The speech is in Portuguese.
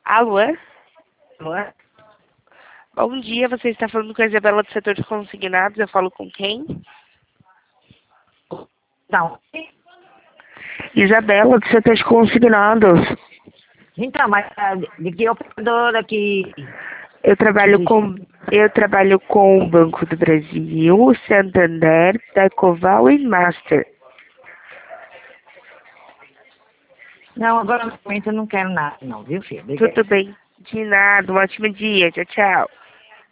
Alô? Alô? Bom dia, você está falando com a Isabela do setor de consignados, eu falo com quem? Não. Isabela do setor de consignados. Então, mas de que operadora que... Eu trabalho com o Banco do Brasil, Santander, Tecoval e Master. Não, agora no momento eu não quero nada não, viu, filho? Tudo bem, de nada, um ótimo dia, tchau, tchau.